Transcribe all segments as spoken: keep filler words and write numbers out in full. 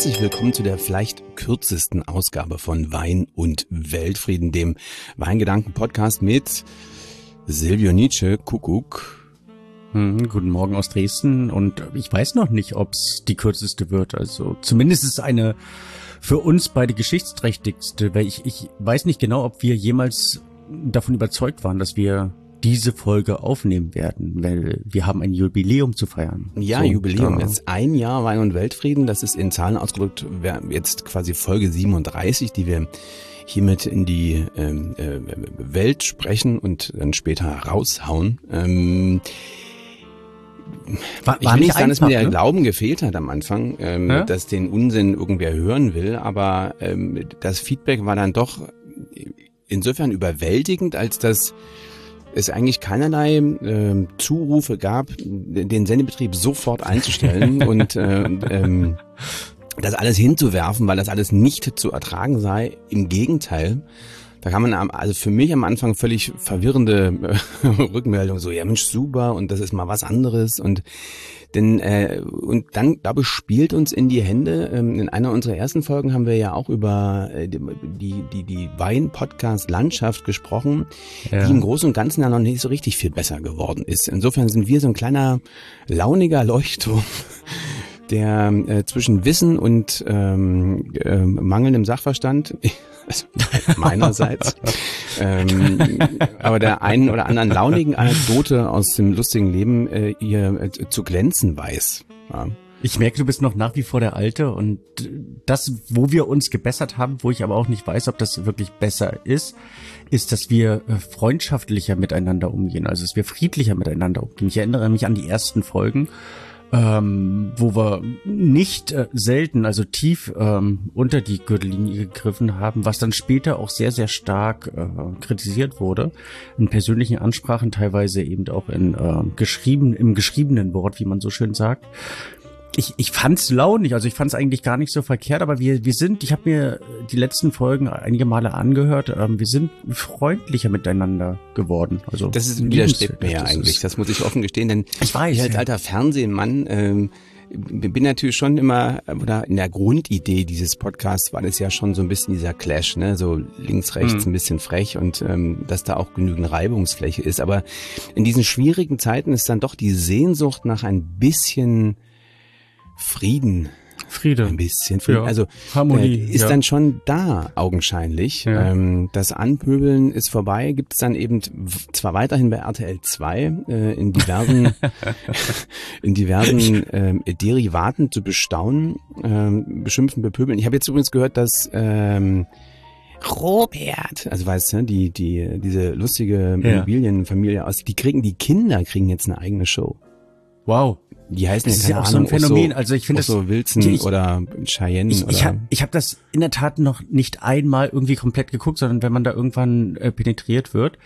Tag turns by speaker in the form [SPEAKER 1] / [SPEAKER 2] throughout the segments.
[SPEAKER 1] herzlich willkommen zu der vielleicht kürzesten Ausgabe von Wein und Weltfrieden, dem Weingedanken-Podcast mit Silvio Nietzsche, Kuckuck.
[SPEAKER 2] Hm, guten Morgen aus Dresden, und ich weiß noch nicht, ob es die kürzeste wird. Also zumindest ist es eine für uns beide geschichtsträchtigste, weil ich, ich weiß nicht genau, ob wir jemals davon überzeugt waren, dass wir diese Folge aufnehmen werden, weil wir haben ein Jubiläum zu feiern.
[SPEAKER 1] Ja, so, Jubiläum. Jetzt ein Jahr Wein und Weltfrieden, das ist in Zahlen ausgedrückt jetzt quasi Folge siebenunddreißig, die wir hiermit in die ähm, äh, Welt sprechen und dann später raushauen. Ähm, War, ich will nicht sagen, dass mir der ne? Glauben gefehlt hat am Anfang, ähm, ja? dass den Unsinn irgendwer hören will, aber ähm, das Feedback war dann doch insofern überwältigend, als dass es eigentlich keinerlei äh, Zurufe gab, den Sendebetrieb sofort einzustellen und äh, ähm, das alles hinzuwerfen, weil das alles nicht zu ertragen sei. Im Gegenteil, da kann man also für mich am Anfang völlig verwirrende äh, Rückmeldungen, so ja Mensch, super, und das ist mal was anderes, und denn äh, und dann, glaube ich, spielt uns in die Hände. Ähm, in einer unserer ersten Folgen haben wir ja auch über äh, die die die Wein-Podcast-Landschaft gesprochen, ja. die im Großen und Ganzen ja noch nicht so richtig viel besser geworden ist. Insofern sind wir so ein kleiner launiger Leuchtturm, der äh, zwischen Wissen und ähm, äh, mangelndem Sachverstand, also meinerseits, ähm, aber der einen oder anderen launigen Anekdote aus dem lustigen Leben äh, hier äh, zu glänzen weiß. Ja.
[SPEAKER 2] Ich merke, du bist noch nach wie vor der Alte, und das, wo wir uns gebessert haben, wo ich aber auch nicht weiß, ob das wirklich besser ist, ist, dass wir freundschaftlicher miteinander umgehen, also dass wir friedlicher miteinander umgehen. Ich erinnere mich an die ersten Folgen, Ähm, wo wir nicht äh, selten, also tief ähm, unter die Gürtellinie gegriffen haben, was dann später auch sehr, sehr stark äh, kritisiert wurde, in persönlichen Ansprachen, teilweise eben auch in äh, geschrieben, im geschriebenen Wort, wie man so schön sagt. Ich, ich fand's launig, also ich fand's eigentlich gar nicht so verkehrt, aber wir, wir sind, ich habe mir die letzten Folgen einige Male angehört, ähm, wir sind freundlicher miteinander geworden. Also
[SPEAKER 1] das ist widerstrebt mir ja eigentlich, das muss ich offen gestehen, denn
[SPEAKER 2] ich weiß,
[SPEAKER 1] ich als alter Fernsehmann ähm, bin natürlich schon immer, oder in der Grundidee dieses Podcasts war das ja schon so ein bisschen dieser Clash, ne, so links, rechts, mhm. ein bisschen frech, und ähm, dass da auch genügend Reibungsfläche ist, aber in diesen schwierigen Zeiten ist dann doch die Sehnsucht nach ein bisschen Frieden.
[SPEAKER 2] Friede.
[SPEAKER 1] Ein bisschen Frieden.
[SPEAKER 2] Ja.
[SPEAKER 1] Also
[SPEAKER 2] Harmonie,
[SPEAKER 1] äh, ist
[SPEAKER 2] ja.
[SPEAKER 1] dann schon da, augenscheinlich. Ja. Ähm, das Anpöbeln ist vorbei. Gibt es dann eben zwar weiterhin bei R T L zwei äh, in diversen in diversen ähm, Derivaten zu bestaunen, ähm, beschimpfen, bepöbeln. Ich habe jetzt übrigens gehört, dass ähm, Robert, also weißt du, die die diese lustige ja. Immobilienfamilie aus, die kriegen die Kinder kriegen jetzt eine eigene Show.
[SPEAKER 2] Wow.
[SPEAKER 1] Die heißen
[SPEAKER 2] das
[SPEAKER 1] ja, keine
[SPEAKER 2] ist ja auch
[SPEAKER 1] Ahnung,
[SPEAKER 2] so ein Phänomen.
[SPEAKER 1] so,
[SPEAKER 2] also ich finde das
[SPEAKER 1] so Wilson
[SPEAKER 2] ich,
[SPEAKER 1] oder Cheyenne
[SPEAKER 2] ich,
[SPEAKER 1] oder.
[SPEAKER 2] Ich habe ich hab das in der Tat noch nicht einmal irgendwie komplett geguckt, sondern wenn man da irgendwann äh, penetriert wird.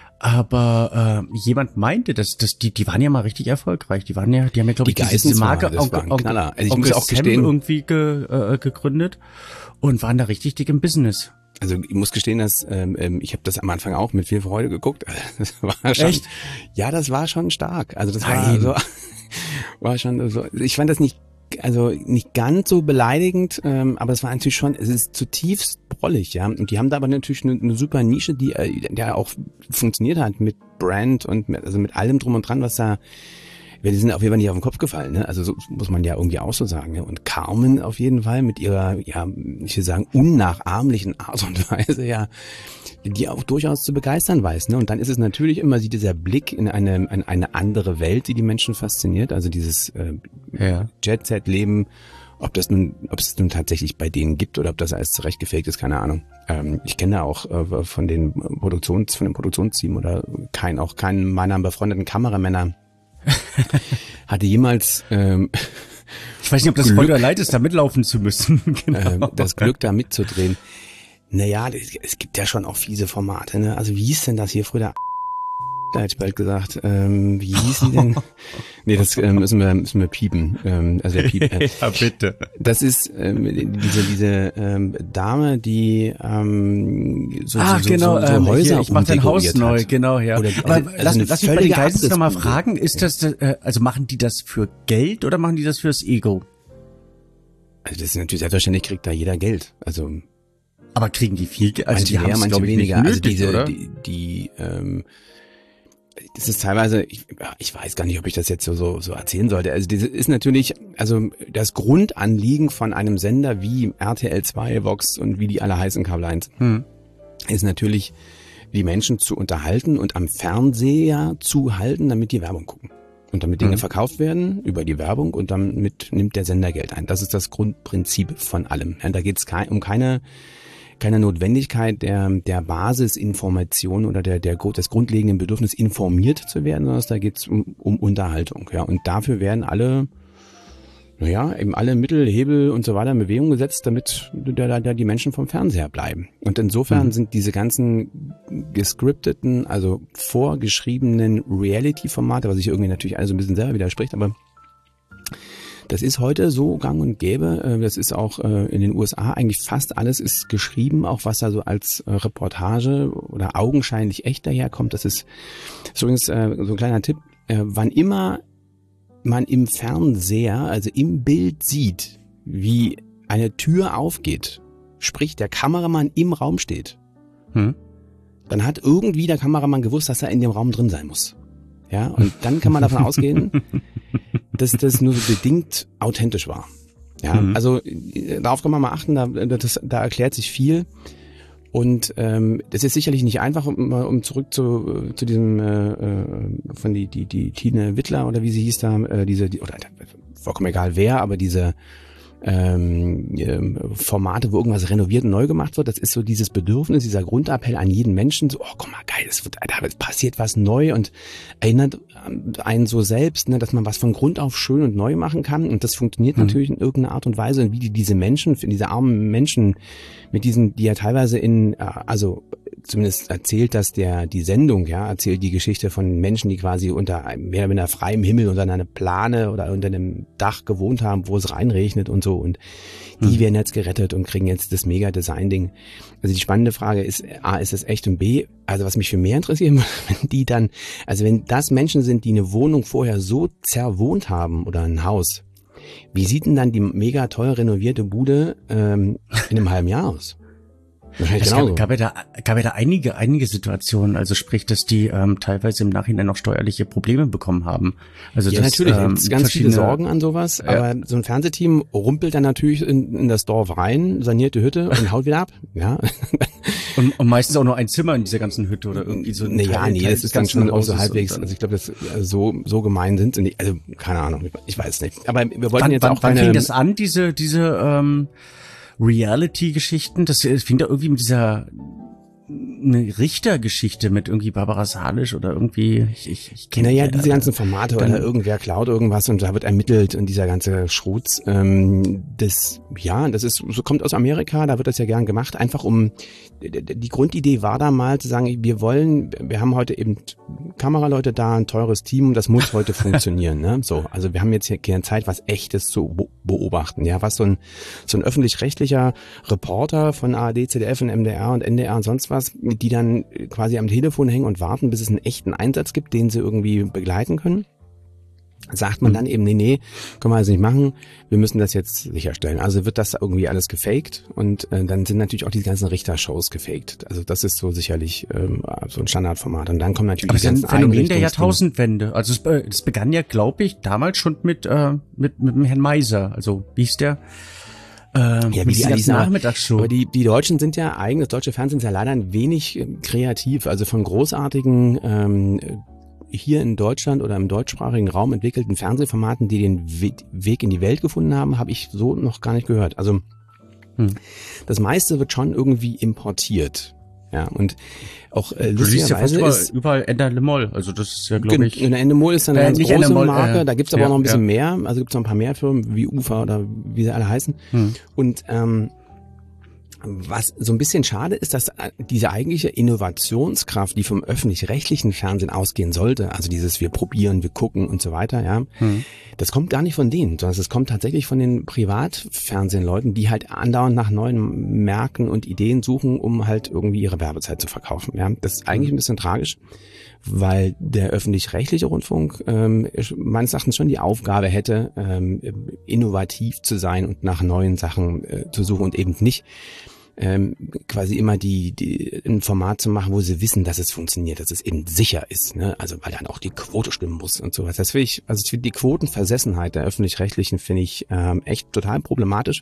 [SPEAKER 2] Aber äh, jemand meinte, dass, dass die die waren ja mal richtig erfolgreich. Die waren ja, die haben ja glaube ich
[SPEAKER 1] die
[SPEAKER 2] diese Marke
[SPEAKER 1] das war ein Knaller. Also ich
[SPEAKER 2] Onkel
[SPEAKER 1] muss auch
[SPEAKER 2] Sam
[SPEAKER 1] gestehen,
[SPEAKER 2] irgendwie ge, äh, gegründet und waren da richtig dick im Business.
[SPEAKER 1] Also ich muss gestehen, dass ähm, ich habe das am Anfang auch mit viel Freude geguckt. Das war schon,
[SPEAKER 2] echt?
[SPEAKER 1] Ja, das war schon stark. Also das
[SPEAKER 2] Nein.
[SPEAKER 1] war so, war schon so. Ich fand das nicht, also nicht ganz so beleidigend, ähm, aber es war natürlich schon, es ist zutiefst brollig, ja. Und die haben da aber natürlich eine, eine super Nische, die äh, der auch funktioniert hat mit Brand und mit, also mit allem drum und dran, was da. Ja, die sind auf jeden Fall nicht auf den Kopf gefallen, ne? Also so muss man ja irgendwie auch so sagen, ne? Und Carmen auf jeden Fall mit ihrer, ja, ich will sagen, unnachahmlichen Art und Weise, ja, die auch durchaus zu begeistern weiß, ne? Und dann ist es natürlich immer so dieser Blick in eine, in eine andere Welt, die die Menschen fasziniert, also dieses äh, ja. Jet-Set-Leben, ob das nun, ob es nun tatsächlich bei denen gibt oder ob das alles zurechtgefegt ist, keine Ahnung. Ähm, ich kenne da auch äh, von den Produktions, von dem Produktionsteam oder kein, auch keinen meiner befreundeten Kameramänner hatte jemals ähm,
[SPEAKER 2] ich weiß nicht, ob das Glück, Freude leid ist, da mitlaufen zu müssen. Genau.
[SPEAKER 1] äh, das Glück, da mitzudrehen. Naja, es gibt ja schon auch fiese Formate, ne? Also wie hieß denn das hier früher? Da hätte ich bald gesagt, ähm, wie hießen denn? Nee, das ähm, müssen wir müssen wir piepen. Ähm, also der Piep. Äh,
[SPEAKER 2] ja, bitte.
[SPEAKER 1] Das ist ähm, diese diese ähm, Dame, die ähm, so,
[SPEAKER 2] Ach,
[SPEAKER 1] so,
[SPEAKER 2] genau,
[SPEAKER 1] so, so
[SPEAKER 2] ähm,
[SPEAKER 1] Häuser
[SPEAKER 2] hier, ich mach dein Haus neu,
[SPEAKER 1] hat.
[SPEAKER 2] Genau, ja.
[SPEAKER 1] Oder,
[SPEAKER 2] aber
[SPEAKER 1] also,
[SPEAKER 2] lass,
[SPEAKER 1] also
[SPEAKER 2] lass mich bei den Geistens nochmal
[SPEAKER 1] Abrissbude.
[SPEAKER 2] fragen, ist das, äh, also machen die das für Geld oder machen die das fürs Ego?
[SPEAKER 1] Also das ist natürlich selbstverständlich, kriegt da jeder Geld. Also
[SPEAKER 2] aber kriegen die viel Geld? Also
[SPEAKER 1] manche
[SPEAKER 2] die
[SPEAKER 1] mehr, manche
[SPEAKER 2] ich,
[SPEAKER 1] weniger.
[SPEAKER 2] Nötig,
[SPEAKER 1] also diese,
[SPEAKER 2] oder?
[SPEAKER 1] die, die ähm, das ist teilweise, ich, ich weiß gar nicht, ob ich das jetzt so, so, so erzählen sollte. Also das ist natürlich, also das Grundanliegen von einem Sender wie R T L zwei, Vox und wie die alle heißen, Kabel eins, hm. ist natürlich, die Menschen zu unterhalten und am Fernseher zu halten, damit die Werbung gucken. Und damit Dinge hm. verkauft werden über die Werbung und damit nimmt der Sender Geld ein. Das ist das Grundprinzip von allem. Ja, da geht es kein, um keine keine Notwendigkeit der der Basisinformation oder der der des grundlegenden Bedürfnis informiert zu werden, sondern da geht es um, um Unterhaltung. Ja, und dafür werden alle, naja, eben alle Mittel, Hebel und so weiter in Bewegung gesetzt, damit da, da die Menschen vom Fernseher bleiben. Und insofern mhm. sind diese ganzen gescripteten, also vorgeschriebenen Reality-Formate, was sich irgendwie natürlich alles so ein bisschen selber widerspricht, aber das ist heute so gang und gäbe. Das ist auch in den U S A eigentlich fast alles ist geschrieben, auch was da so als Reportage oder augenscheinlich echt daherkommt. Das ist, das ist übrigens so ein kleiner Tipp. Wann immer man im Fernseher, also im Bild sieht, wie eine Tür aufgeht, sprich der Kameramann im Raum steht, hm. dann hat irgendwie der Kameramann gewusst, dass er in dem Raum drin sein muss. Ja, und dann kann man davon ausgehen, dass das nur so bedingt authentisch war. Ja, mhm. also darauf kann man mal achten, da, das, da erklärt sich viel. Und ähm, das ist sicherlich nicht einfach, um, um zurück zu, zu diesem äh, von die die die Tine Wittler oder wie sie hieß da, äh, diese die, oder vollkommen egal wer, aber diese ähm, Formate, wo irgendwas renoviert und neu gemacht wird, das ist so dieses Bedürfnis, dieser Grundappell an jeden Menschen, so, oh, guck mal, geil, es wird, da passiert was neu und erinnert einen so selbst, ne, dass man was von Grund auf schön und neu machen kann und das funktioniert mhm. natürlich in irgendeiner Art und Weise und wie die diese Menschen, diese armen Menschen mit diesen, die ja teilweise in, also zumindest erzählt das der die Sendung, ja, erzählt die Geschichte von Menschen, die quasi unter mehr oder weniger freiem Himmel unter einer Plane oder unter einem Dach gewohnt haben, wo es reinregnet und so und die mhm. werden jetzt gerettet und kriegen jetzt das Mega-Design-Ding. Also die spannende Frage ist, A, ist es echt und B, also was mich für mehr interessiert, wenn die dann, also wenn das Menschen sind, die eine Wohnung vorher so zerwohnt haben oder ein Haus, wie sieht denn dann die mega toll renovierte Bude ähm, in einem halben Jahr aus?
[SPEAKER 2] Es gab, gab, ja da, gab ja da einige, einige Situationen, also sprich, dass die ähm, teilweise im Nachhinein noch steuerliche Probleme bekommen haben. Also
[SPEAKER 1] ja,
[SPEAKER 2] das,
[SPEAKER 1] natürlich,
[SPEAKER 2] ähm,
[SPEAKER 1] es gibt ganz viele Sorgen an sowas, ja. Aber so ein Fernsehteam rumpelt dann natürlich in, in das Dorf rein, saniert die Hütte und haut wieder ab. Ja.
[SPEAKER 2] Und, und meistens auch nur ein Zimmer in dieser ganzen Hütte oder irgendwie so ein
[SPEAKER 1] nee, Teil, ja, nee, Teil das ist dann schon auch so halbwegs, also ich glaube, das also so so gemein sind sie nicht, also keine Ahnung, ich weiß nicht. Aber wir wollten
[SPEAKER 2] wann,
[SPEAKER 1] jetzt
[SPEAKER 2] wann,
[SPEAKER 1] auch
[SPEAKER 2] wann
[SPEAKER 1] keine...
[SPEAKER 2] fing das an, diese, diese ähm, Reality-Geschichten? Das fing da irgendwie mit dieser eine Richtergeschichte mit irgendwie Barbara Salisch oder irgendwie, ich, ich, ich kenne
[SPEAKER 1] naja, diese ganzen Formate oder irgendwer klaut irgendwas und da wird ermittelt und dieser ganze Schrutz, ähm, das, ja, das ist, so kommt aus Amerika, da wird das ja gern gemacht, einfach um, die Grundidee war da mal zu sagen, wir wollen, wir haben heute eben Kameraleute da, ein teures Team, das muss heute funktionieren, ne, so, also wir haben jetzt hier keine Zeit, was Echtes zu beobachten, ja, was so ein, so ein öffentlich-rechtlicher Reporter von A R D, Z D F und M D R und N D R und sonst was, die dann quasi am Telefon hängen und warten, bis es einen echten Einsatz gibt, den sie irgendwie begleiten können. Sagt man dann eben, nee, nee, können wir also nicht machen, wir müssen das jetzt sicherstellen. Also wird das irgendwie alles gefaked und äh, dann sind natürlich auch die ganzen Richtershows gefaked. Also das ist so sicherlich ähm, so ein Standardformat. Und dann kommen natürlich
[SPEAKER 2] aber
[SPEAKER 1] die ganzen
[SPEAKER 2] Phänomen Phänomen der Jahrtausendwende. Also es, äh, es begann ja, glaube ich, damals schon mit, äh, mit, mit dem Herrn Meiser. Also wie hieß der? Ähm,
[SPEAKER 1] ja, wie die ganzen
[SPEAKER 2] Nachmittagsshow.
[SPEAKER 1] Aber die, die Deutschen sind ja eigen, das deutsche Fernsehen ist ja leider ein wenig äh, kreativ. Also von großartigen ähm, hier in Deutschland oder im deutschsprachigen Raum entwickelten Fernsehformaten, die den We- Weg in die Welt gefunden haben, habe ich so noch gar nicht gehört. Also hm. das meiste wird schon irgendwie importiert. Ja, und auch äh, lustigerweise
[SPEAKER 2] ja
[SPEAKER 1] ist
[SPEAKER 2] überall Endemol, also das ist ja, glaube ich...
[SPEAKER 1] Endemol ist dann eine
[SPEAKER 2] äh,
[SPEAKER 1] ganz große Endemol, Marke,
[SPEAKER 2] äh,
[SPEAKER 1] da gibt's aber
[SPEAKER 2] ja,
[SPEAKER 1] auch noch ein bisschen
[SPEAKER 2] ja.
[SPEAKER 1] mehr, also gibt's noch ein paar mehr Firmen, wie Ufa oder wie sie alle heißen. Hm. Und ähm, was so ein bisschen schade ist, dass diese eigentliche Innovationskraft, die vom öffentlich-rechtlichen Fernsehen ausgehen sollte, also dieses wir probieren, wir gucken und so weiter, ja, mhm. das kommt gar nicht von denen, sondern es kommt tatsächlich von den Privatfernsehleuten, die halt andauernd nach neuen Märkten und Ideen suchen, um halt irgendwie ihre Werbezeit zu verkaufen. Ja, das ist eigentlich ein bisschen tragisch, weil der öffentlich-rechtliche Rundfunk ähm, meines Erachtens schon die Aufgabe hätte, ähm, innovativ zu sein und nach neuen Sachen äh, zu suchen und eben nicht ähm, quasi immer die, die ein Format zu machen, wo sie wissen, dass es funktioniert, dass es eben sicher ist, ne? Also weil dann auch die Quote stimmen muss und sowas. Das finde ich, also ich finde die Quotenversessenheit der öffentlich-rechtlichen finde ich ähm, echt total problematisch.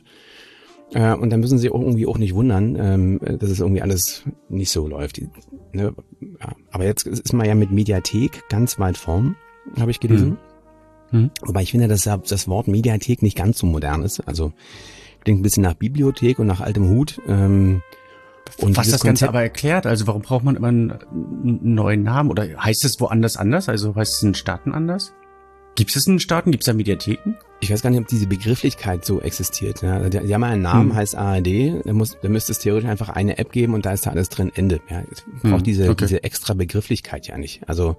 [SPEAKER 1] Äh, und da müssen sie auch irgendwie auch nicht wundern, ähm, dass es irgendwie alles nicht so läuft. Die, ne? Ja. Aber jetzt ist man ja mit Mediathek ganz weit vorn, habe ich gelesen. Hm. Hm. Wobei ich finde, dass das Wort Mediathek nicht ganz so modern ist. Also klingt ein bisschen nach Bibliothek und nach altem Hut. Ähm,
[SPEAKER 2] und was das Ganze aber erklärt, also warum braucht man immer einen, einen neuen Namen? Oder heißt es woanders anders? Also heißt es in Staaten anders? Gibt es in den Staaten? Gibt es da Mediatheken?
[SPEAKER 1] Ich weiß gar nicht, ob diese Begrifflichkeit so existiert. Ja, die, die haben einen Namen, hm. heißt A R D. Da, muss, da müsste es theoretisch einfach eine App geben und da ist da alles drin, Ende. Ja, es braucht hm. diese, okay. diese extra Begrifflichkeit ja nicht. Also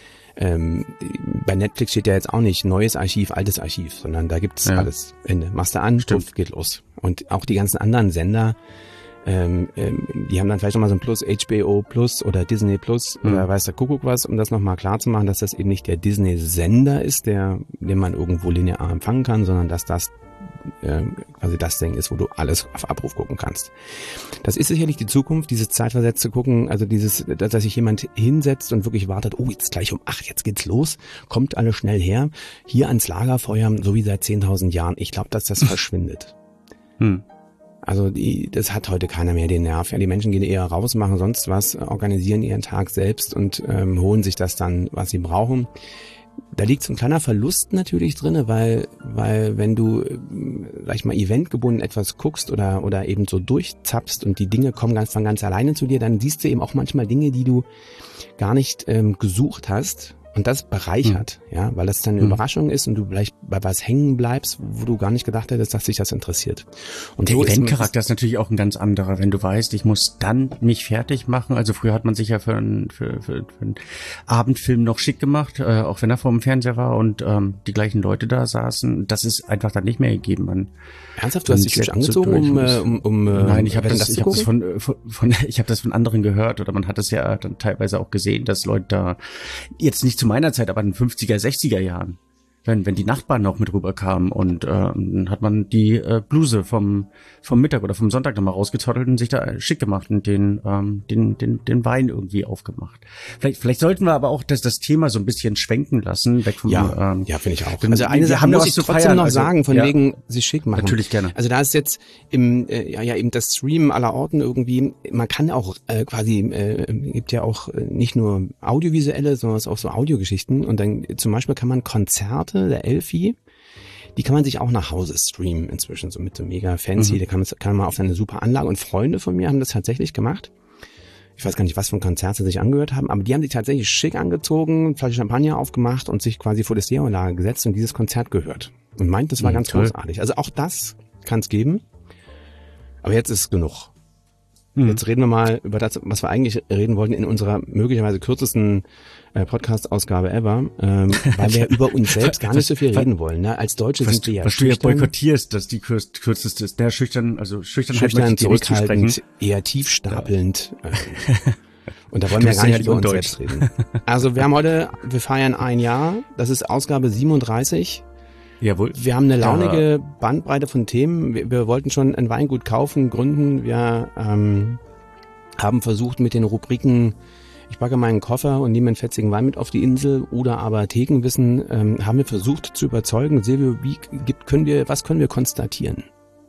[SPEAKER 1] ähm, bei Netflix steht ja jetzt auch nicht neues Archiv, altes Archiv, sondern da gibt's ja. alles, Ende. Machst du an, puff, geht los. Und auch die ganzen anderen Sender, ähm, ähm, die haben dann vielleicht nochmal so ein Plus, H B O Plus oder Disney Plus mhm. oder weiß der Kuckuck was, um das nochmal klar zu machen, dass das eben nicht der Disney-Sender ist, der, den man irgendwo linear empfangen kann, sondern dass das ähm, quasi das Ding ist, wo du alles auf Abruf gucken kannst. Das ist sicherlich die Zukunft, dieses zeitversetzte Gucken, also dieses, dass sich jemand hinsetzt und wirklich wartet, oh, jetzt gleich um acht, jetzt geht's los, kommt alle schnell her, hier ans Lagerfeuer, so wie seit zehntausend Jahren. Ich glaube, dass das verschwindet. Hm. Also die, das hat heute keiner mehr den Nerv. Ja, die Menschen gehen eher raus, machen sonst was, organisieren ihren Tag selbst und ähm, holen sich das dann, was sie brauchen. Da liegt so ein kleiner Verlust natürlich drinne, weil, weil wenn du, sag ich mal, eventgebunden etwas guckst oder, oder eben so durchzappst und die Dinge kommen ganz von ganz alleine zu dir, dann siehst du eben auch manchmal Dinge, die du gar nicht ähm, gesucht hast. Und das bereichert, mhm. ja, weil das dann eine mhm. Überraschung ist und du vielleicht bei was hängen bleibst, wo du gar nicht gedacht hättest, dass dich das interessiert. Und
[SPEAKER 2] der so Eventcharakter ist, ist natürlich auch ein ganz anderer, wenn du weißt, ich muss dann mich fertig machen. Also früher hat man sich ja für einen, für, für, für einen Abendfilm noch schick gemacht, äh, auch wenn er vor dem Fernseher war und ähm, die gleichen Leute da saßen. Das ist einfach dann nicht mehr gegeben. Man,
[SPEAKER 1] Ernsthaft, du hast dich hübsch angezogen, um, um, um
[SPEAKER 2] Nein, ich habe das, das, ich hab das von, von, von ich habe das von anderen gehört oder man hat es ja dann teilweise auch gesehen, dass Leute da jetzt nicht zu meiner Zeit, aber in den fünfziger, sechziger Jahren, wenn wenn die Nachbarn noch mit rüberkamen und äh, dann hat man die äh, Bluse vom vom Mittag oder vom Sonntag nochmal rausgezottelt und sich da schick gemacht und den ähm, den den den Wein irgendwie aufgemacht. Vielleicht vielleicht sollten wir aber auch das das Thema so ein bisschen schwenken lassen, weg vom
[SPEAKER 1] ja ähm, ja finde ich auch. Also eine Sache muss ich trotzdem feiern, noch also, sagen, von ja, wegen sich schick machen.
[SPEAKER 2] Natürlich gerne.
[SPEAKER 1] Also da ist jetzt im äh, ja ja eben das Streamen aller Orten irgendwie. Man kann auch äh, quasi äh, gibt ja auch äh, nicht nur audiovisuelle, sondern auch so Audiogeschichten und dann äh, zum Beispiel kann man Konzerte der Elfi, die kann man sich auch nach Hause streamen inzwischen, so mit so mega fancy, mhm. da kann man, kann man auf seine super Anlage und Freunde von mir haben das tatsächlich gemacht. Ich weiß gar nicht, was für ein Konzert sie sich angehört haben, aber die haben sich tatsächlich schick angezogen, Flasche Champagner aufgemacht und sich quasi vor die Stereoanlage gesetzt und dieses Konzert gehört. Und meint, das war mhm, ganz toll. Großartig. Also auch das kann es geben, aber jetzt ist genug. Mhm. Jetzt reden wir mal über das, was wir eigentlich reden wollten in unserer möglicherweise kürzesten äh, Podcast-Ausgabe ever, ähm, weil wir über uns selbst gar nicht so viel reden wollen. Ne? Als Deutsche
[SPEAKER 2] was,
[SPEAKER 1] sind wir ja
[SPEAKER 2] was schüchtern. Was du ja boykottierst, dass die kürz, kürzeste ist. Der schüchtern, also schüchtern,
[SPEAKER 1] schüchtern zurückhaltend, eher tiefstapelnd. Ja. Äh, und da wollen wir gar nicht über uns selbst reden. Also wir haben heute, wir feiern ein Jahr, das ist Ausgabe siebenunddreißig.
[SPEAKER 2] Jawohl.
[SPEAKER 1] Wir haben eine launige Bandbreite von Themen. Wir, wir wollten schon ein Weingut kaufen, gründen. Wir ähm, haben versucht mit den Rubriken ich packe meinen Koffer und nehme einen fetzigen Wein mit auf die Insel oder aber Thekenwissen, ähm, haben wir versucht zu überzeugen. Silvio, wie gibt, können wir, was können wir konstatieren?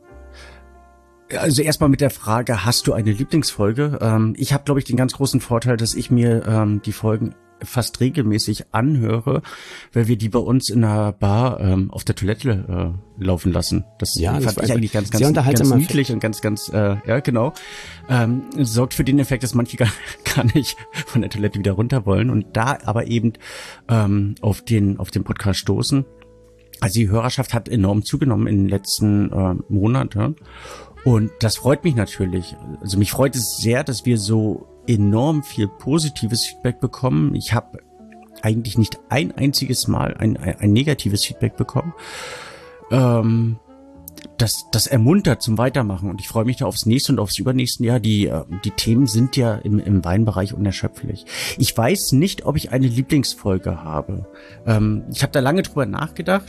[SPEAKER 2] Also erstmal mit der Frage, hast du eine Lieblingsfolge? Ähm, ich habe, glaube ich, den ganz großen Vorteil, dass ich mir ähm, die Folgen fast regelmäßig anhöre, weil wir die bei uns in der Bar ähm, auf der Toilette äh, laufen lassen. Das
[SPEAKER 1] ja,
[SPEAKER 2] fand
[SPEAKER 1] das
[SPEAKER 2] ich eigentlich ganz, ganz, ganz niedlich und ganz, ganz, äh, ja genau. Ähm, sorgt für den Effekt, dass manche gar, gar nicht von der Toilette wieder runter wollen und da aber eben ähm, auf den auf den Podcast stoßen. Also die Hörerschaft hat enorm zugenommen in den letzten äh, Monaten und das freut mich natürlich. Also mich freut es sehr, dass wir so enorm viel positives Feedback bekommen. Ich habe eigentlich nicht ein einziges Mal ein, ein, ein negatives Feedback bekommen. Ähm, das, das ermuntert zum Weitermachen und ich freue mich da aufs nächste und aufs übernächste Jahr. Die, die Themen sind ja im, im Weinbereich unerschöpflich. Ich weiß nicht, ob ich eine Lieblingsfolge habe. Ähm, ich habe da lange drüber nachgedacht.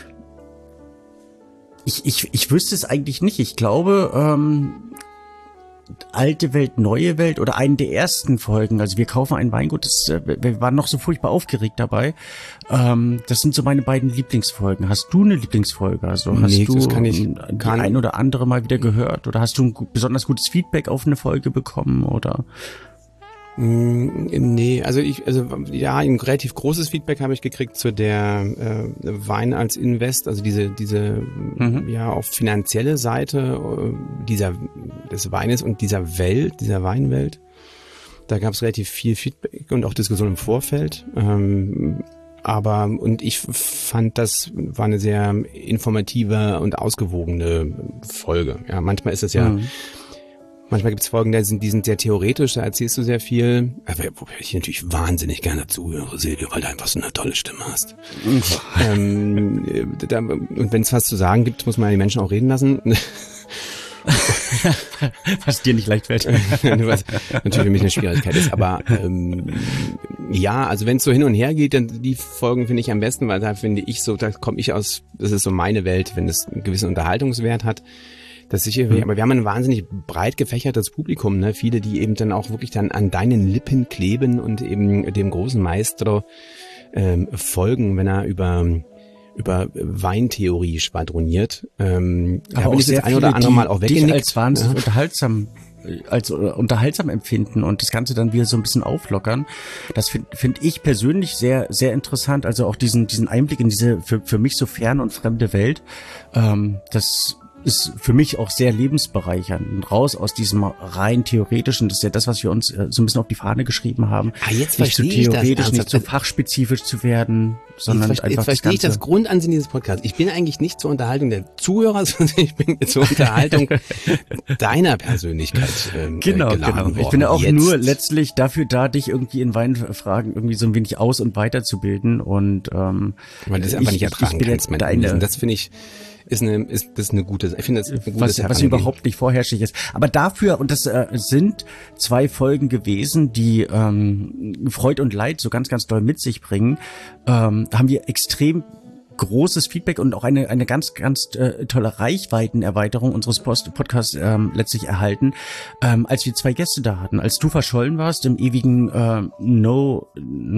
[SPEAKER 2] Ich, ich, ich wüsste es eigentlich nicht. Ich glaube, ähm, alte Welt, neue Welt oder einen der ersten Folgen. Also wir kaufen ein Weingut, das, wir waren noch so furchtbar aufgeregt dabei. Ähm, das sind so meine beiden Lieblingsfolgen. Hast du eine Lieblingsfolge? Also hast
[SPEAKER 1] nee,
[SPEAKER 2] du
[SPEAKER 1] das kann ich,
[SPEAKER 2] die
[SPEAKER 1] kann
[SPEAKER 2] ein oder andere mal wieder gehört? Oder hast du ein besonders gutes Feedback auf eine Folge bekommen? Oder?
[SPEAKER 1] Nee, also ich, also ja, ein relativ großes Feedback habe ich gekriegt zu der äh, Wein als Invest, also diese diese mhm. ja auch finanzielle Seite äh, dieser des Weines und dieser Welt, dieser Weinwelt. Da gab es relativ viel Feedback und auch Diskussion im Vorfeld. Ähm, aber und ich fand, das war eine sehr informative und ausgewogene Folge. Ja, manchmal ist es ja mhm. Manchmal gibt es Folgen, die sind, die sind sehr theoretisch, da erzählst du sehr viel. Aber wobei ich natürlich wahnsinnig gerne zuhöre, Silvio, weil du einfach so eine tolle Stimme hast. ähm, da, und wenn es was zu sagen gibt, muss man die Menschen auch reden lassen.
[SPEAKER 2] Was dir nicht leicht fällt.
[SPEAKER 1] Was natürlich für mich eine Schwierigkeit ist. Aber ähm, ja, also wenn es so hin und her geht, dann die Folgen finde ich am besten, weil da finde ich so, da komme ich aus, das ist so meine Welt, wenn es einen gewissen Unterhaltungswert hat. Das sicher, mhm. aber wir haben ein wahnsinnig breit gefächertes Publikum, ne? Viele, die eben dann auch wirklich dann an deinen Lippen kleben und eben dem großen Maestro ähm, folgen, wenn er über über Weintheorie schwadroniert. Ähm,
[SPEAKER 2] aber auch sehr ein oder andere Mal auch weggenickt, als wahnsinnig ja. unterhaltsam als unterhaltsam empfinden und das Ganze dann wieder so ein bisschen auflockern. Das finde find ich persönlich sehr sehr interessant. Also auch diesen diesen Einblick in diese für für mich so ferne und fremde Welt. Ähm, das ist für mich auch sehr lebensbereichernd. Und raus aus diesem rein theoretischen, das ist ja das, was wir uns äh, so ein bisschen auf die Fahne geschrieben haben.
[SPEAKER 1] Ah, jetzt
[SPEAKER 2] nicht zu theoretisch, nicht zu
[SPEAKER 1] so
[SPEAKER 2] fachspezifisch zu werden, sondern
[SPEAKER 1] jetzt,
[SPEAKER 2] einfach
[SPEAKER 1] jetzt verstehe ich das Grundansinnen dieses Podcasts. Ich bin eigentlich nicht zur Unterhaltung der Zuhörer, sondern ich bin zur Unterhaltung deiner Persönlichkeit ähm,
[SPEAKER 2] genau,
[SPEAKER 1] geladen
[SPEAKER 2] genau.
[SPEAKER 1] worden.
[SPEAKER 2] Ich bin ja auch
[SPEAKER 1] jetzt.
[SPEAKER 2] nur letztlich dafür da, dich irgendwie in Weinfragen irgendwie so ein wenig aus- und weiterzubilden und ähm,
[SPEAKER 1] weil du das einfach nicht ertragen kannst mit deine, das finde ich ist eine ist das ist eine gute ich finde das ein gutes
[SPEAKER 2] was, was überhaupt nicht vorherrschig ist, aber dafür und das äh, sind zwei Folgen gewesen, die ähm, Freud und Leid so ganz ganz doll mit sich bringen, ähm, haben wir extrem großes Feedback und auch eine eine ganz ganz äh, tolle Reichweitenerweiterung unseres Post Podcasts ähm, letztlich erhalten, ähm, als wir zwei Gäste da hatten, als du verschollen warst im ewigen äh, No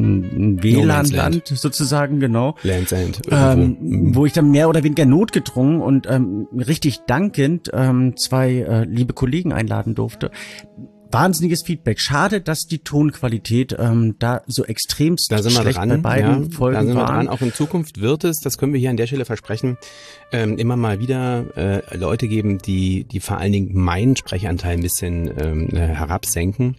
[SPEAKER 2] W L A N-Land sozusagen, genau,
[SPEAKER 1] Land's End,
[SPEAKER 2] ähm, mhm. wo ich dann mehr oder weniger notgedrungen und ähm, richtig dankend ähm, zwei äh, liebe Kollegen einladen durfte. Wahnsinniges Feedback. Schade, dass die Tonqualität ähm, da so extremst
[SPEAKER 1] da sind wir
[SPEAKER 2] schlecht
[SPEAKER 1] dran,
[SPEAKER 2] bei beiden
[SPEAKER 1] ja,
[SPEAKER 2] Folgen
[SPEAKER 1] da sind wir
[SPEAKER 2] waren.
[SPEAKER 1] dran. Auch in Zukunft wird es, das können wir hier an der Stelle versprechen, ähm, immer mal wieder äh, Leute geben, die die vor allen Dingen meinen Sprechanteil ein bisschen ähm, herabsenken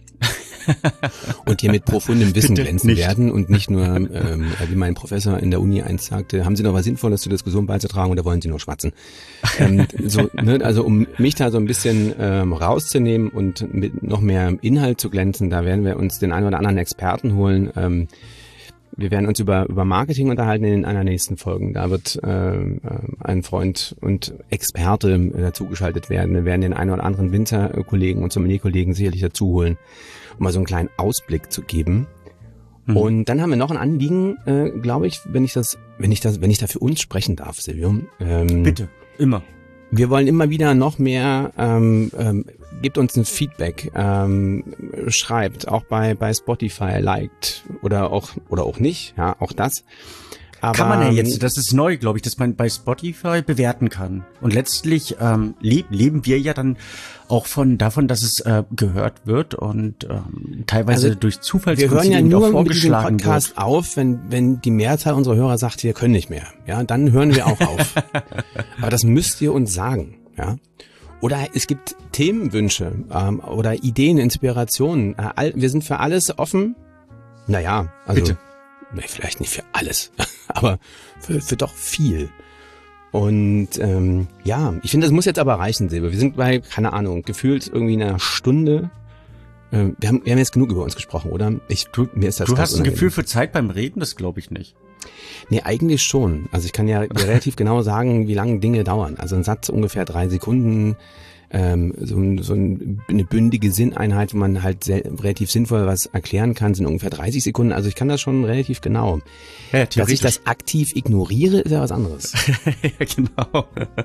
[SPEAKER 1] und hier mit profundem Wissen glänzen werden und nicht nur, ähm, wie mein Professor in der Uni einst sagte, haben Sie noch was Sinnvolles zur Diskussion beizutragen oder wollen Sie nur schwatzen? ähm, so, ne, also um mich da so ein bisschen ähm, rauszunehmen und mit noch mehr Inhalt zu glänzen, da werden wir uns den einen oder anderen Experten holen. Ähm, wir werden uns über über Marketing unterhalten in den nächsten Folgen. Da wird äh, ein Freund und Experte äh, dazugeschaltet werden. Wir werden den einen oder anderen Winzerkollegen und Sommelier-Kollegen sicherlich dazu holen, um mal so einen kleinen Ausblick zu geben. Mhm. Und dann haben wir noch ein Anliegen, äh, glaube ich, wenn ich das, wenn ich das, wenn ich da für uns sprechen darf, Silvio.
[SPEAKER 2] Ähm, Bitte, immer.
[SPEAKER 1] Wir wollen immer wieder noch mehr, ähm, ähm, gebt uns ein Feedback, ähm, schreibt auch bei bei Spotify, liked oder auch oder auch nicht, ja, auch das. Aber,
[SPEAKER 2] kann man ja jetzt, das ist neu, glaube ich, dass man bei Spotify bewerten kann. Und letztlich ähm, leb, leben wir ja dann auch von davon, dass es äh, gehört wird und ähm, teilweise also durch Zufallsprinzip
[SPEAKER 1] wir hören ja nur mit diesem
[SPEAKER 2] vorgeschlagen
[SPEAKER 1] Podcast
[SPEAKER 2] wird.
[SPEAKER 1] auf, wenn wenn die Mehrzahl unserer Hörer sagt, wir können nicht mehr. Ja, dann hören wir auch auf. Aber das müsst ihr uns sagen, ja. Oder es gibt Themenwünsche ähm, oder Ideen, Inspirationen. Äh, all, wir sind für alles offen. Naja, also
[SPEAKER 2] bitte.
[SPEAKER 1] Nee, vielleicht nicht für alles, aber für, für doch viel. Und ähm, ja, ich finde, das muss jetzt aber reichen, Silber. Wir sind bei, keine Ahnung, gefühlt irgendwie einer Stunde. Äh, wir, haben, wir haben jetzt genug über uns gesprochen, oder? Ich, du, mir ist das
[SPEAKER 2] du hast ein
[SPEAKER 1] unangenehm.
[SPEAKER 2] Gefühl für Zeit beim Reden? Das glaube ich nicht.
[SPEAKER 1] Nee, eigentlich schon. Also ich kann ja relativ genau sagen, wie lange Dinge dauern. Also ein Satz ungefähr drei Sekunden, ähm, so, so eine bündige Sinneinheit, wo man halt sehr, relativ sinnvoll was erklären kann, sind ungefähr dreißig Sekunden. Also ich kann das schon relativ genau.
[SPEAKER 2] Ja,
[SPEAKER 1] dass ich das aktiv ignoriere, ist ja was anderes.
[SPEAKER 2] Ja, genau.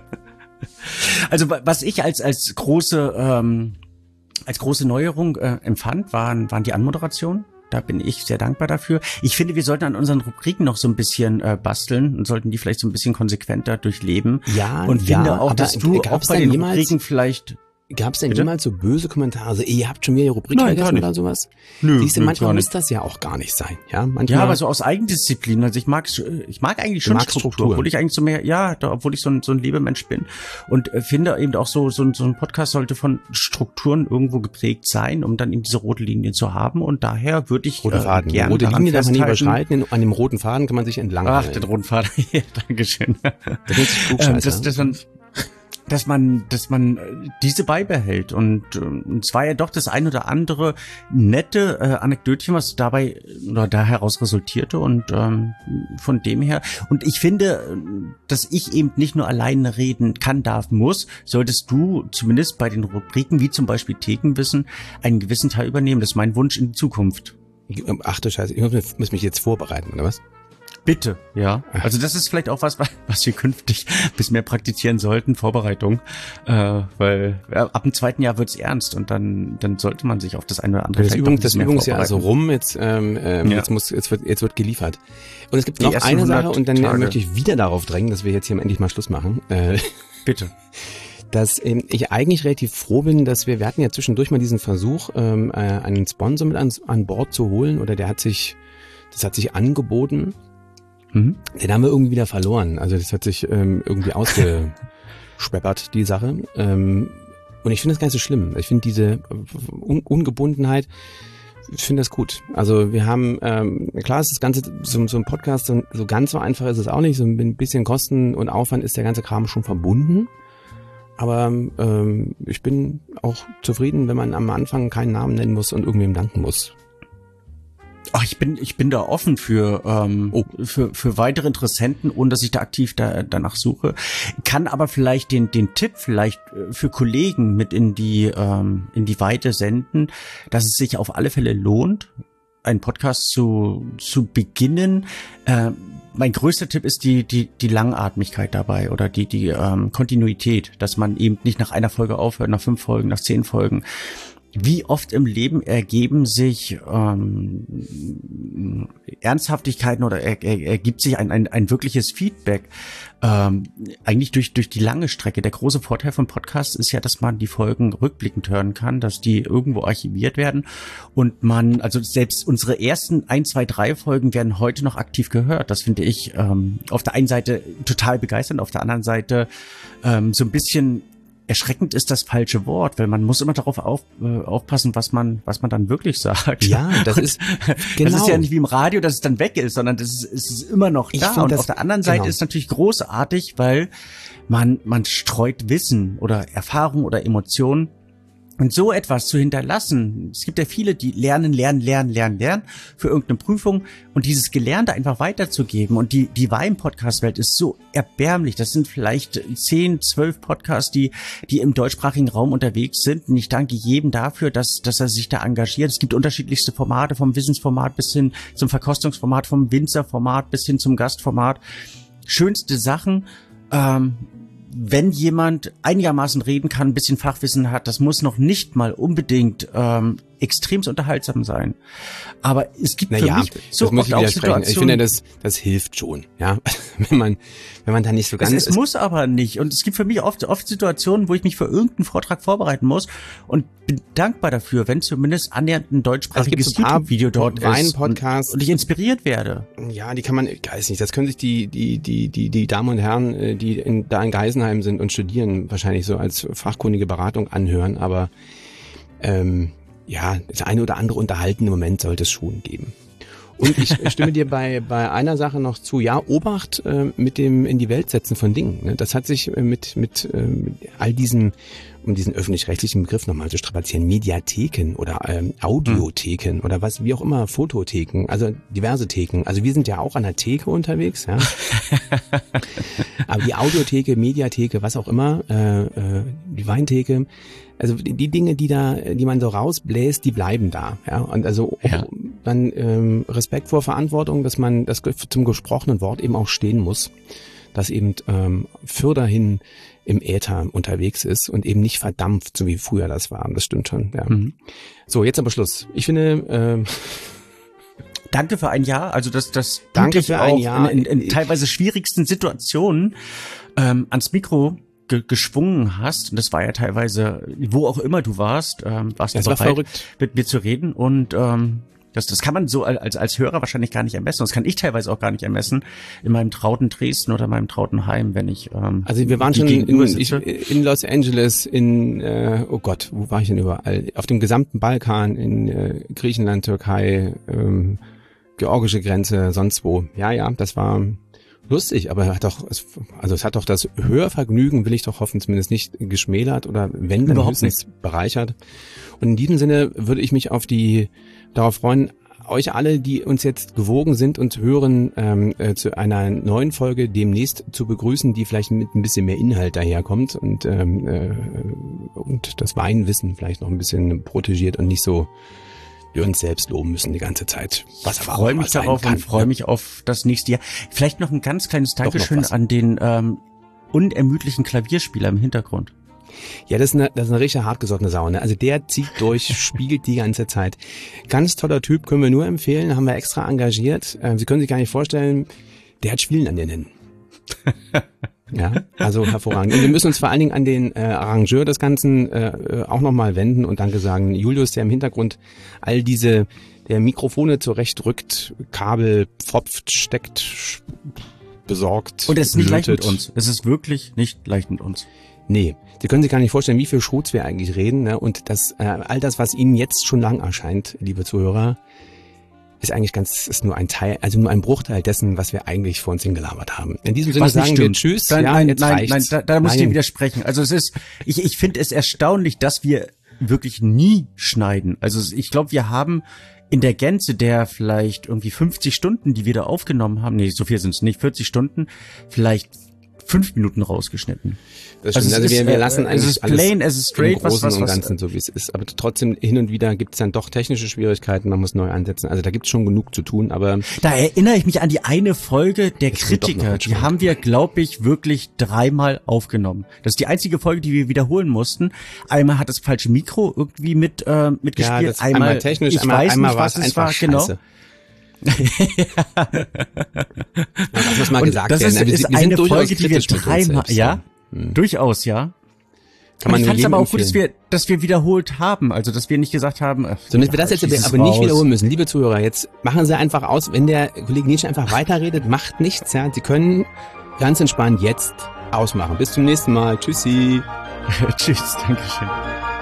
[SPEAKER 2] Also was ich als als große ähm, als große Neuerung äh, empfand, waren waren die Anmoderationen. Da bin ich sehr dankbar dafür. Ich finde, wir sollten an unseren Rubriken noch so ein bisschen äh, basteln und sollten die vielleicht so ein bisschen konsequenter durchleben.
[SPEAKER 1] Ja,
[SPEAKER 2] und
[SPEAKER 1] ja,
[SPEAKER 2] finde auch, dass du auch bei den
[SPEAKER 1] jemals,
[SPEAKER 2] Rubriken vielleicht...
[SPEAKER 1] Gab es denn
[SPEAKER 2] Bitte?
[SPEAKER 1] jemals so böse Kommentare? Also, ihr habt schon wieder die Rubrik
[SPEAKER 2] Nein,
[SPEAKER 1] vergessen
[SPEAKER 2] gar nicht.
[SPEAKER 1] oder sowas?
[SPEAKER 2] Nö,
[SPEAKER 1] Siehst du,
[SPEAKER 2] nö,
[SPEAKER 1] manchmal
[SPEAKER 2] gar
[SPEAKER 1] muss
[SPEAKER 2] nicht.
[SPEAKER 1] das ja auch gar nicht sein. Ja, manchmal,
[SPEAKER 2] Ja, aber so aus Eigendisziplin. Also ich mag ich mag eigentlich schon Struktur,
[SPEAKER 1] Struktur.
[SPEAKER 2] obwohl ich eigentlich so mehr, ja, da, obwohl ich so ein so ein Lebemensch bin und äh, finde eben auch so so ein, so ein Podcast sollte von Strukturen irgendwo geprägt sein, um dann eben diese rote Linie zu haben. Und daher würde ich
[SPEAKER 1] rote Faden.
[SPEAKER 2] Äh, gerne
[SPEAKER 1] rote
[SPEAKER 2] daran
[SPEAKER 1] Linie darf man nie
[SPEAKER 2] festhalten.
[SPEAKER 1] überschreiten. An dem roten Faden kann man sich entlang
[SPEAKER 2] Ach,
[SPEAKER 1] halten.
[SPEAKER 2] den roten Faden. Ja, Dankeschön.
[SPEAKER 1] Das ist
[SPEAKER 2] ähm,
[SPEAKER 1] Klugscheißer.
[SPEAKER 2] dass, dass man dass man, dass man diese beibehält. Und äh, es war ja doch das ein oder andere nette äh, Anekdötchen, was dabei oder da heraus resultierte. Und ähm, von dem her, und ich finde, dass ich eben nicht nur alleine reden kann, darf, muss, solltest du zumindest bei den Rubriken, wie zum Beispiel Thekenwissen, einen gewissen Teil übernehmen. Das ist mein Wunsch in die Zukunft.
[SPEAKER 1] Ach du Scheiße, ich muss, muss mich jetzt vorbereiten, oder was?
[SPEAKER 2] Bitte, ja. Also das ist vielleicht auch was, was wir künftig bis mehr praktizieren sollten, Vorbereitung, äh, weil ja, ab dem zweiten Jahr wird's ernst und dann dann sollte man sich auf das eine oder andere
[SPEAKER 1] Das, Übung, das Übungsjahr also
[SPEAKER 2] vorbereiten.
[SPEAKER 1] rum, jetzt ähm, ähm,
[SPEAKER 2] Ja.
[SPEAKER 1] jetzt muss jetzt wird jetzt wird geliefert. Und es gibt
[SPEAKER 2] Die
[SPEAKER 1] noch
[SPEAKER 2] ersten
[SPEAKER 1] eine Sache
[SPEAKER 2] hundert
[SPEAKER 1] und dann
[SPEAKER 2] Tage.
[SPEAKER 1] möchte ich wieder darauf drängen, dass wir jetzt hier endlich mal Schluss machen. Äh,
[SPEAKER 2] Bitte.
[SPEAKER 1] dass ähm, ich eigentlich relativ froh bin, dass wir, wir hatten ja zwischendurch mal diesen Versuch, ähm, äh, einen Sponsor mit an, an Bord zu holen oder der hat sich, das hat sich angeboten.
[SPEAKER 2] Mhm.
[SPEAKER 1] Den haben wir irgendwie wieder verloren. Also das hat sich ähm, irgendwie ausgeschweppert, die Sache. Ähm, und ich finde das gar nicht so schlimm. Ich finde diese Un- Ungebundenheit, ich finde das gut. Also wir haben, ähm, klar ist das Ganze, so, so ein Podcast, so, so ganz so einfach ist es auch nicht. So ein bisschen Kosten und Aufwand ist der ganze Kram schon verbunden. Aber ähm, ich bin auch zufrieden, wenn man am Anfang keinen Namen nennen muss und irgendwem danken muss.
[SPEAKER 2] Ach, ich bin ich bin da offen für ähm,
[SPEAKER 1] Oh.
[SPEAKER 2] für für weitere Interessenten, ohne dass ich da aktiv da, danach suche. Kann aber vielleicht den den Tipp vielleicht äh, für Kollegen mit in die ähm, in die Weite senden, dass es sich auf alle Fälle lohnt, einen Podcast zu zu beginnen. Äh, mein größter Tipp ist die die die Langatmigkeit dabei oder die die ähm, Kontinuität, dass man eben nicht nach einer Folge aufhört, nach fünf Folgen, nach zehn Folgen. Wie oft im Leben ergeben sich ähm, Ernsthaftigkeiten oder er, er, ergibt sich ein, ein, ein wirkliches Feedback ähm, eigentlich durch durch die lange Strecke. Der große Vorteil von Podcasts ist ja, dass man die Folgen rückblickend hören kann, dass die irgendwo archiviert werden und man, also selbst unsere ersten ein, zwei, drei Folgen werden heute noch aktiv gehört. Das finde ich ähm, auf der einen Seite total begeisternd, auf der anderen Seite ähm, so ein bisschen erschreckend ist das falsche Wort, weil man muss immer darauf auf, äh, aufpassen, was man was man dann wirklich sagt.
[SPEAKER 1] Ja, das ist genau.
[SPEAKER 2] Das ist ja nicht wie im Radio, dass es dann weg ist, sondern das ist, es ist immer noch
[SPEAKER 1] Ich
[SPEAKER 2] da.
[SPEAKER 1] find
[SPEAKER 2] Und
[SPEAKER 1] das-
[SPEAKER 2] auf der anderen Seite
[SPEAKER 1] genau.
[SPEAKER 2] ist natürlich großartig, weil man man streut Wissen oder Erfahrung oder Emotionen. Und so etwas zu hinterlassen, es gibt ja viele, die lernen, lernen, lernen, lernen, lernen für irgendeine Prüfung und dieses Gelernte einfach weiterzugeben. Und die die Wein-Podcast-Welt ist so erbärmlich. Das sind vielleicht zehn, zwölf Podcasts, die die im deutschsprachigen Raum unterwegs sind. Und ich danke jedem dafür, dass dass er sich da engagiert. Es gibt unterschiedlichste Formate, vom Wissensformat bis hin zum Verkostungsformat, vom Winzerformat bis hin zum Gastformat. Schönste Sachen. Ähm, wenn jemand einigermaßen reden kann, ein bisschen Fachwissen hat, das muss noch nicht mal unbedingt ähm, extremst unterhaltsam sein. Aber es gibt für
[SPEAKER 1] Naja,
[SPEAKER 2] mich so
[SPEAKER 1] das muss
[SPEAKER 2] oft
[SPEAKER 1] ich
[SPEAKER 2] auch
[SPEAKER 1] widersprechen.
[SPEAKER 2] Situationen.
[SPEAKER 1] Ich finde, das, das hilft schon, ja. wenn man, wenn man da nicht so ganz,
[SPEAKER 2] Es, es muss aber nicht. Und es gibt für mich oft, oft Situationen, wo ich mich für irgendeinen Vortrag vorbereiten muss und bin dankbar dafür, wenn zumindest annähernd ein deutschsprachiges
[SPEAKER 1] so ein paar
[SPEAKER 2] YouTube-Video dort ist
[SPEAKER 1] Wein-Podcasts.
[SPEAKER 2] und, und ich inspiriert werde.
[SPEAKER 1] ja, die kann man, ich weiß nicht, das können sich die, die, die, die, die Damen und Herren, äh, die in, da in Geisenheim sind und studieren, wahrscheinlich so als fachkundige Beratung anhören, aber, ähm, ja, das eine oder andere unterhaltende Moment sollte es schon geben. Und ich stimme dir bei bei einer Sache noch zu. Ja, Obacht äh, mit dem in die Welt setzen von Dingen. Ne? Das hat sich äh, mit mit, äh, mit all diesen, um diesen öffentlich-rechtlichen Begriff nochmal zu strapazieren, Mediatheken oder ähm, Audiotheken hm. oder was, wie auch immer, Fototheken, also diverse Theken. Also wir sind ja auch an der Theke unterwegs, ja. Aber die Audiotheke, Mediatheke, was auch immer, äh, äh, die Weintheke, also die Dinge, die da, die man so rausbläst, die bleiben da, ja. Und also ja. dann ähm, Respekt vor Verantwortung, dass man das zum gesprochenen Wort eben auch stehen muss, dass eben ähm, fürder hin im Äther unterwegs ist und eben nicht verdampft, so wie früher das war. Das stimmt schon, ja. Mhm. So, jetzt aber Schluss. Ich finde, ähm,
[SPEAKER 2] danke für ein Jahr. Also das, das
[SPEAKER 1] danke für ein Jahr
[SPEAKER 2] in, in, in teilweise schwierigsten Situationen ähm, ans Mikro ge geschwungen hast. Und das war ja teilweise, wo auch immer du warst, ähm, warst du
[SPEAKER 1] bereit, war verrückt,
[SPEAKER 2] mit mir zu reden. Und ähm, das, das kann man so als als Hörer wahrscheinlich gar nicht ermessen. Das kann ich teilweise auch gar nicht ermessen in meinem trauten Dresden oder meinem trauten Heim, wenn ich ähm,
[SPEAKER 1] also wir waren schon in, ich, in Los Angeles, in äh, oh Gott, wo war ich denn überall? Auf dem gesamten Balkan, in äh, Griechenland, Türkei, ähm, georgische Grenze, sonst wo. Ja, ja, das war lustig, aber hat doch, also es hat doch das Hörvergnügen, will ich doch hoffen, zumindest nicht geschmälert oder wenn dann höchstens bereichert. Und in diesem Sinne würde ich mich auf die darauf freuen, euch alle, die uns jetzt gewogen sind und hören, ähm, äh, zu einer neuen Folge demnächst zu begrüßen, die vielleicht mit ein bisschen mehr Inhalt daherkommt und ähm, äh, und das Weinwissen vielleicht noch ein bisschen protegiert und nicht so wir uns selbst loben müssen die ganze Zeit.
[SPEAKER 2] Was ich freue mich darauf kann, und freue ja. mich auf das nächste Jahr. Vielleicht noch ein ganz kleines Dankeschön an den ähm, unermüdlichen Klavierspieler im Hintergrund.
[SPEAKER 1] Ja, das ist eine, das ist eine richtig hartgesottene Sau, ne? Also der zieht durch, spiegelt die ganze Zeit. Ganz toller Typ, können wir nur empfehlen, haben wir extra engagiert. Äh, Sie können sich gar nicht vorstellen, der hat Spielen an den Händen. Ja, also hervorragend. Und wir müssen uns vor allen Dingen an den äh, Arrangeur des Ganzen äh, auch nochmal wenden und danke sagen. Julius, der im Hintergrund all diese, der Mikrofone zurechtrückt, Kabel pfropft, steckt, besorgt.
[SPEAKER 2] Und es ist nicht leicht mit uns. Es ist wirklich nicht leicht mit uns.
[SPEAKER 1] Nee, Sie können sich gar nicht vorstellen, wie viel Schutz wir eigentlich reden. Ne? Und das, äh, all das, was Ihnen jetzt schon lang erscheint, liebe Zuhörer, ist eigentlich ganz, ist nur ein Teil, also nur ein Bruchteil dessen, was wir eigentlich vor uns hingelabert haben. In diesem Sinne sagen wir Tschüss.
[SPEAKER 2] Nein, ja, nein, jetzt nein, nein, da, da muss nein. ich dir widersprechen. Also es ist, ich, ich finde es erstaunlich, dass wir wirklich nie schneiden. Also ich glaube, wir haben in der Gänze der vielleicht irgendwie fünfzig Stunden, die wir da aufgenommen haben, nee, so viel sind es nicht, vierzig Stunden, vielleicht fünf Minuten rausgeschnitten.
[SPEAKER 1] Das also, also wir, wir lassen eigentlich
[SPEAKER 2] es ist plain, es ist straight,
[SPEAKER 1] im Großen
[SPEAKER 2] was, was,
[SPEAKER 1] und Ganzen so wie es ist. Aber trotzdem hin und wieder gibt es dann doch technische Schwierigkeiten, man muss neu ansetzen. Also da gibt es schon genug zu tun, aber
[SPEAKER 2] da erinnere ich mich an die eine Folge der Kritiker. Die haben wir, glaube ich, wirklich dreimal aufgenommen. Das ist die einzige Folge, die wir wiederholen mussten. Einmal hat das falsche Mikro irgendwie mit äh, mitgespielt. Ja, das
[SPEAKER 1] einmal, einmal technisch,
[SPEAKER 2] ich
[SPEAKER 1] einmal,
[SPEAKER 2] weiß
[SPEAKER 1] einmal
[SPEAKER 2] nicht, was es war.
[SPEAKER 1] Scheiße.
[SPEAKER 2] Genau.
[SPEAKER 1] Ja, das muss mal
[SPEAKER 2] und
[SPEAKER 1] gesagt
[SPEAKER 2] das
[SPEAKER 1] werden.
[SPEAKER 2] ist,
[SPEAKER 1] Wir,
[SPEAKER 2] ist
[SPEAKER 1] wir
[SPEAKER 2] eine
[SPEAKER 1] sind
[SPEAKER 2] Folge, die wir dreimal, ja,
[SPEAKER 1] hm.
[SPEAKER 2] durchaus, ja.
[SPEAKER 1] Kann man
[SPEAKER 2] ich fand es aber auch
[SPEAKER 1] empfehlen.
[SPEAKER 2] gut, dass wir, dass wir wiederholt haben, also dass wir nicht gesagt haben, äh,
[SPEAKER 1] so, damit wir das jetzt aber nicht wiederholen müssen, liebe Zuhörer, jetzt machen Sie einfach aus, wenn der Kollege Nietzsche einfach weiterredet, macht nichts, ja, Sie können ganz entspannt jetzt ausmachen. Bis zum nächsten Mal, tschüssi.
[SPEAKER 2] Tschüss, Dankeschön.